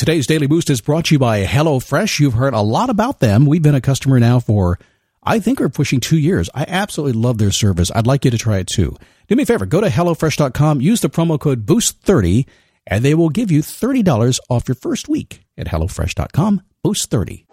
Today's Daily Boost is brought to you by HelloFresh. You've heard a lot about them. We've been a customer now for, I think we're pushing 2 years. I absolutely love their service. I'd like you to try it too. Do me a favor. Go to HelloFresh.com, use the promo code BOOST30, and they will give you $30 off your first week at HelloFresh.com, BOOST30.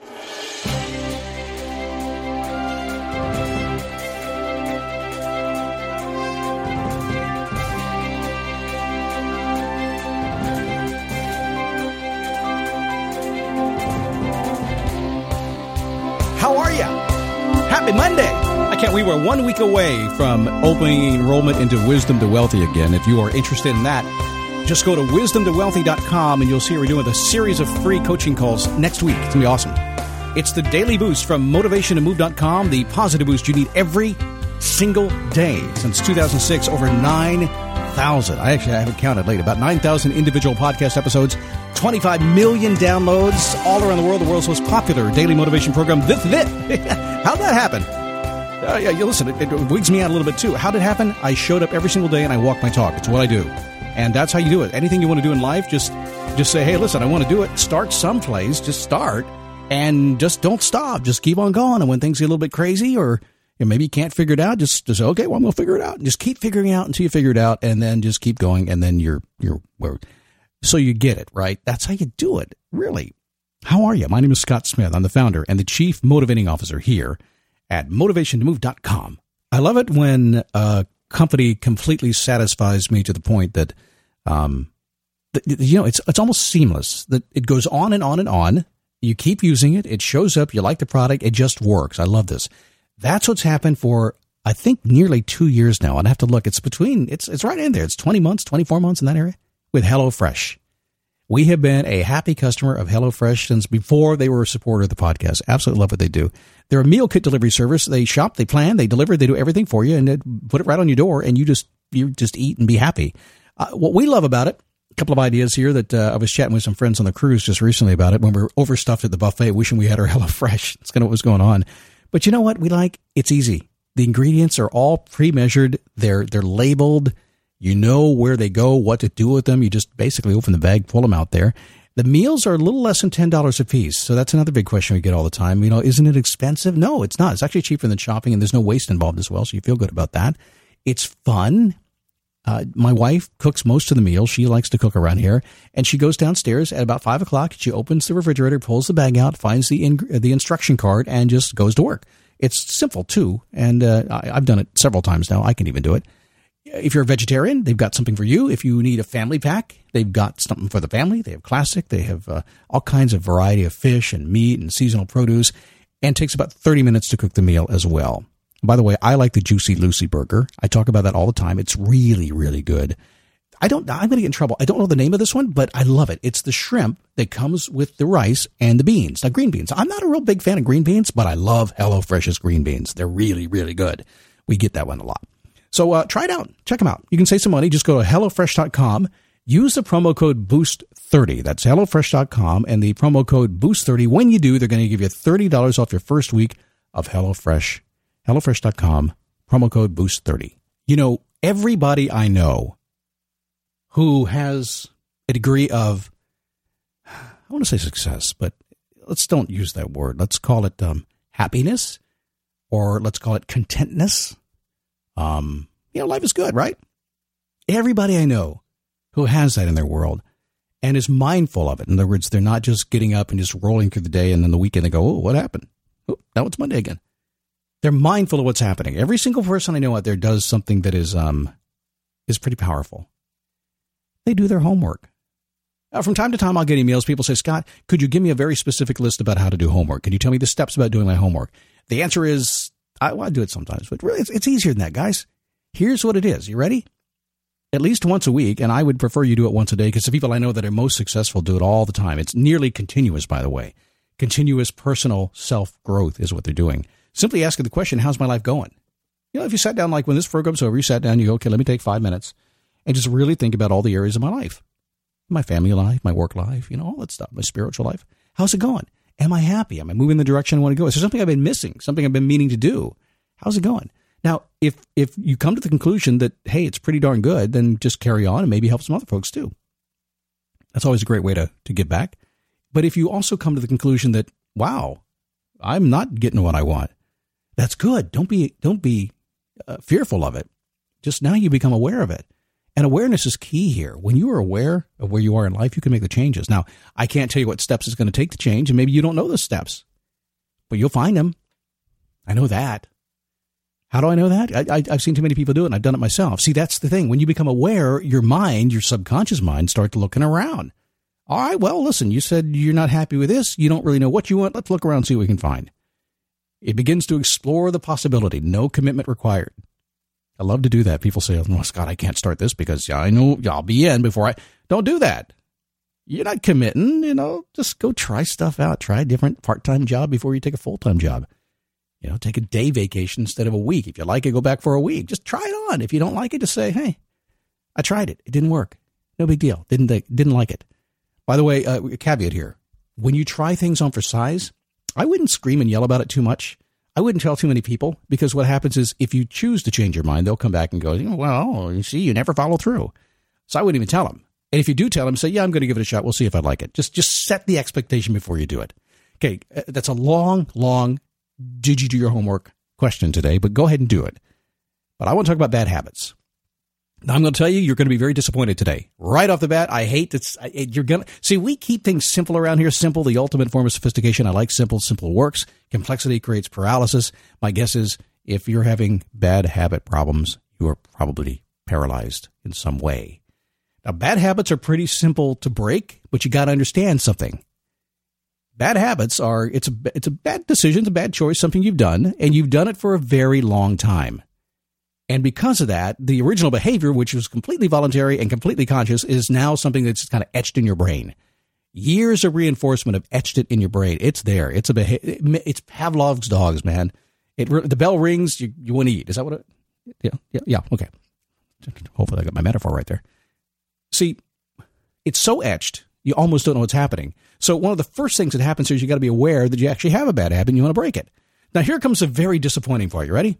How are you? Happy Monday. We were 1 week away from opening enrollment into Wisdom to Wealthy again. If you are interested in that, just go to wisdomtowealthy.com and you'll see we're doing a series of free coaching calls next week. It's going to be awesome. It's the Daily Boost from motivationtomove.com, the positive boost you need every single day. Since 2006, over 9,000. I haven't counted lately. About 9,000 individual podcast episodes, 25 million downloads all around the world. The world's most popular daily motivation program. How'd that happen? Listen, it wigs me out a little bit too. How did it happen? I showed up every single day and I walk my talk. It's what I do. And that's how you do it. Anything you want to do in life, just say, hey, listen, I want to do it. Start someplace. Just start and just don't stop. Just keep on going. And when things get a little bit crazy or maybe you can't figure it out, just say, okay, well, I'm going to figure it out. And just keep figuring it out until you figure it out. And then just keep going. And then so you get it, right? That's how you do it. Really. How are you? My name is Scott Smith. I'm the founder and the chief motivating officer here at motivationtomove.com. I love it when a company completely satisfies me to the point that, it's almost seamless. That it goes on and on and on. You keep using it. It shows up. You like the product. It just works. I love this. That's what's happened for, I think, nearly 2 years now. I'd have to look. It's right in there. It's 20 months, 24 months in that area with HelloFresh. We have been a happy customer of HelloFresh since before they were a supporter of the podcast. Absolutely love what they do. They're a meal kit delivery service. They shop, they plan, they deliver, they do everything for you, and they put it right on your door, and you just eat and be happy. What we love about it, a couple of ideas here that I was chatting with some friends on the cruise just recently about it when we were overstuffed at the buffet, wishing we had our HelloFresh. That's kind of what was going on. But you know what? It's easy. The ingredients are all pre-measured. They're labeled. You know where they go, what to do with them. You just basically open the bag, pull them out there. The meals are a little less than $10 a piece. So that's another big question we get all the time. Isn't it expensive? No, it's not. It's actually cheaper than shopping, and there's no waste involved as well. So you feel good about that. It's fun. My wife cooks most of the meals. She likes to cook around here. And she goes downstairs at about 5 o'clock. She opens the refrigerator, pulls the bag out, finds the instruction card, and just goes to work. It's simple, too. And I've done it several times now. I can even do it. If you're a vegetarian, they've got something for you. If you need a family pack, they've got something for the family. They have classic. They have all kinds of variety of fish and meat and seasonal produce. And it takes about 30 minutes to cook the meal as well. By the way, I like the Juicy Lucy burger. I talk about that all the time. It's really, really good. I'm going to get in trouble. I don't know the name of this one, but I love it. It's the shrimp that comes with the rice and the beans. Now, green beans. I'm not a real big fan of green beans, but I love HelloFresh's green beans. They're really, really good. We get that one a lot. So try it out. Check them out. You can save some money. Just go to HelloFresh.com. Use the promo code BOOST30. That's HelloFresh.com and the promo code BOOST30. When you do, they're going to give you $30 off your first week of HelloFresh. HelloFresh.com, promo code BOOST30. Everybody I know who has a degree of, I want to say success, but let's don't use that word. Let's call it happiness, or let's call it contentness. Life is good, right? Everybody I know who has that in their world and is mindful of it. In other words, they're not just getting up and just rolling through the day, and then the weekend they go, oh, what happened? Oh, now it's Monday again. They're mindful of what's happening. Every single person I know out there does something that is pretty powerful. They do their homework. From time to time, I'll get emails. People say, Scott, could you give me a very specific list about how to do homework? Can you tell me the steps about doing my homework? The answer is, I do it sometimes, but really it's easier than that, guys. Here's what it is. You ready? At least once a week, and I would prefer you do it once a day because the people I know that are most successful do it all the time. It's nearly continuous, by the way. Continuous personal self-growth is what they're doing. Simply asking the question, how's my life going? If you sat down, like when this program's over, you sat down, you go, okay, let me take 5 minutes and just really think about all the areas of my life. My family life, my work life, all that stuff, my spiritual life. How's it going? Am I happy? Am I moving in the direction I want to go? Is there something I've been missing? Something I've been meaning to do? How's it going? Now, if you come to the conclusion that, hey, it's pretty darn good, then just carry on and maybe help some other folks too. That's always a great way to give back. But if you also come to the conclusion that, wow, I'm not getting what I want, that's good. Don't be fearful of it. Just now you become aware of it. And awareness is key here. When you are aware of where you are in life, you can make the changes. Now, I can't tell you what steps it's going to take to change, and maybe you don't know those steps, but you'll find them. I know that. How do I know that? I've seen too many people do it, and I've done it myself. See, that's the thing. When you become aware, your mind, your subconscious mind, starts looking around. All right, well, listen, you said you're not happy with this. You don't really know what you want. Let's look around and see what we can find. It begins to explore the possibility. No commitment required. I love to do that. People say, oh, Scott, I can't start this because I know I'll be in before I... Don't do that. You're not committing, just go try stuff out. Try a different part-time job before you take a full-time job. Take a day vacation instead of a week. If you like it, go back for a week. Just try it on. If you don't like it, just say, hey, I tried it. It didn't work. No big deal. Didn't like it. By the way, a caveat here. When you try things on for size, I wouldn't scream and yell about it too much. I wouldn't tell too many people, because what happens is if you choose to change your mind, they'll come back and go, well, you see, you never follow through. So I wouldn't even tell them. And if you do tell them, say, yeah, I'm going to give it a shot. We'll see if I like it. Just set the expectation before you do it. Okay, that's a long, did you do your homework question today, but go ahead and do it. But I want to talk about bad habits. Now, I'm going to tell you, you're going to be very disappointed today. Right off the bat, I hate this. You're going to see, we keep things simple around here. Simple, the ultimate form of sophistication. I like simple. Simple works. Complexity creates paralysis. My guess is if you're having bad habit problems, you are probably paralyzed in some way. Now, bad habits are pretty simple to break, but you got to understand something. Bad habits are, it's a bad decision, it's a bad choice, something you've done, and you've done it for a very long time. And because of that, the original behavior, which was completely voluntary and completely conscious, is now something that's kind of etched in your brain. Years of reinforcement have etched it in your brain. It's there. It's it's Pavlov's dogs, man. The bell rings, you want to eat. Is that what it? Yeah. Okay. Hopefully I got my metaphor right there. See, it's so etched, you almost don't know what's happening. So one of the first things that happens is you got to be aware that you actually have a bad habit and you want to break it. Now here comes a very disappointing part. You ready?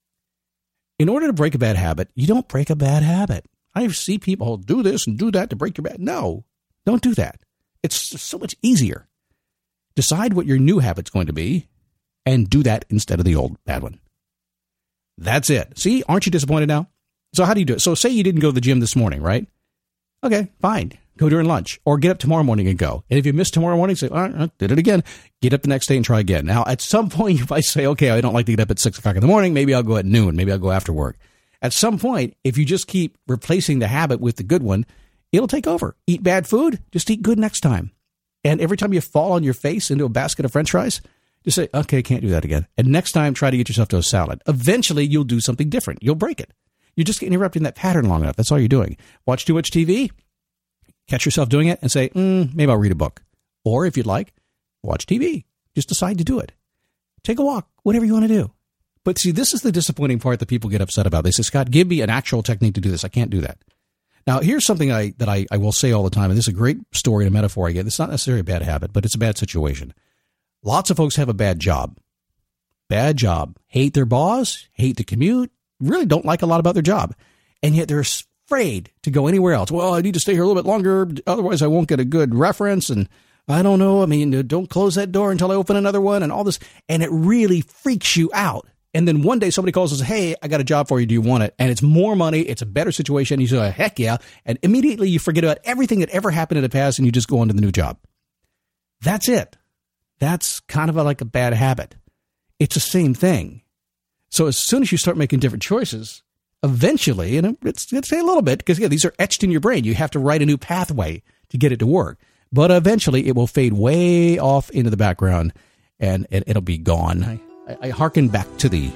In order to break a bad habit, you don't break a bad habit. I see people do this and do that to break your bad. No, don't do that. It's so much easier. Decide what your new habit's going to be and do that instead of the old bad one. That's it. See, aren't you disappointed now? So how do you do it? So say you didn't go to the gym this morning, right? Okay, fine. Go during lunch or get up tomorrow morning and go. And if you miss tomorrow morning, say, all right, I did it again. Get up the next day and try again. Now, at some point, you might say, okay, I don't like to get up at 6 o'clock in the morning. Maybe I'll go at noon. Maybe I'll go after work. At some point, if you just keep replacing the habit with the good one, it'll take over. Eat bad food, just eat good next time. And every time you fall on your face into a basket of French fries, just say, okay, can't do that again. And next time, try to get yourself to a salad. Eventually, you'll do something different. You'll break it. You're just interrupting that pattern long enough. That's all you're doing. Watch too much TV. Catch yourself doing it and say, maybe I'll read a book. Or if you'd like, watch TV. Just decide to do it. Take a walk, whatever you want to do. But see, this is the disappointing part that people get upset about. They say, Scott, give me an actual technique to do this. I can't do that. Now, here's something that I will say all the time, and this is a great story and a metaphor I get. It's not necessarily a bad habit, but it's a bad situation. Lots of folks have a bad job. Bad job. Hate their boss, hate the commute, really don't like a lot about their job. And yet they're afraid to go anywhere else. Well, I need to stay here a little bit longer, otherwise I won't get a good reference, and I don't know, don't close that door until I open another one, and all this, and it really freaks you out. And then one day somebody calls and says, hey, I got a job for you, do you want it? And it's more money, it's a better situation, you say, heck yeah, and immediately you forget about everything that ever happened in the past, and you just go on to the new job. That's it. That's kind of like a bad habit. It's the same thing. So as soon as you start making different choices, eventually, and it's a little bit, because these are etched in your brain. You have to write a new pathway to get it to work. But eventually, it will fade way off into the background, and it'll be gone. I hearken back to the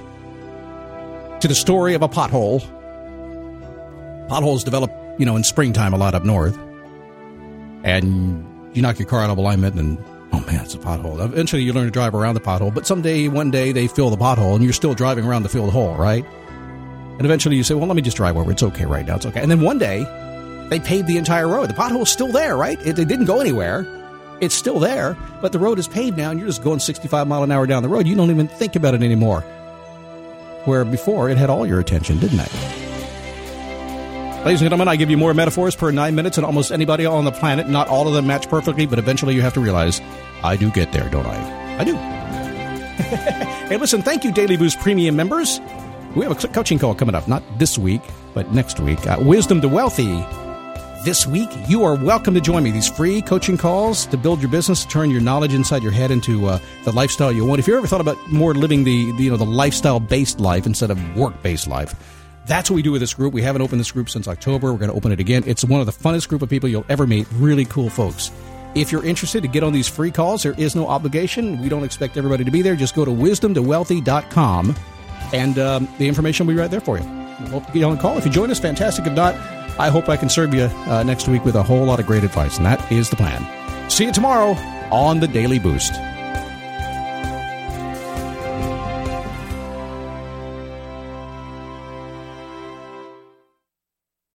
story of a pothole. Potholes develop, in springtime a lot up north, and you knock your car out of alignment, and oh man, it's a pothole. Eventually, you learn to drive around the pothole, but one day, they fill the pothole, and you're still driving around to fill the hole, right? And eventually you say, well, let me just drive over. It's okay right now. It's okay. And then one day, they paved the entire road. The pothole's still there, right? It didn't go anywhere. It's still there, but the road is paved now, and you're just going 65 mile an hour down the road. You don't even think about it anymore. Where before, it had all your attention, didn't it? Ladies and gentlemen, I give you more metaphors per 9 minutes than almost anybody on the planet. Not all of them match perfectly, but eventually you have to realize I do get there, don't I? I do. Hey, listen, thank you, Daily Boost Premium members. We have a coaching call coming up, not this week, but next week. Wisdom to Wealthy. This week, you are welcome to join me. These free coaching calls to build your business, turn your knowledge inside your head into the lifestyle you want. If you ever thought about more living the lifestyle-based life instead of work-based life, that's what we do with this group. We haven't opened this group since October. We're going to open it again. It's one of the funnest group of people you'll ever meet. Really cool folks. If you're interested to get on these free calls, there is no obligation. We don't expect everybody to be there. Just go to wisdomtowealthy.com, and the information will be right there for you. We'll hope to get you on the call. If you join us, fantastic. If not, I hope I can serve you next week with a whole lot of great advice, and that is the plan. See you tomorrow on the Daily Boost.